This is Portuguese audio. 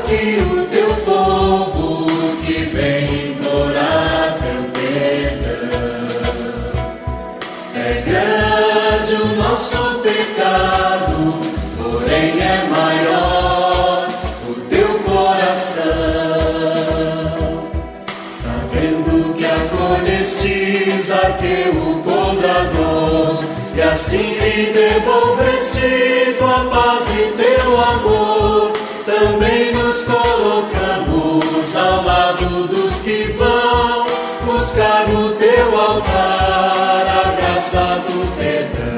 aqui o teu povo que vem implorar teu perdão. É grande o nosso pecado, porém é maior o teu coração. Sabendo que acolhestes aquele cobrador, e assim lhe devolveste tua paz e teu amor, também nos colocamos ao lado dos que vão buscar no teu altar a graça do perdão.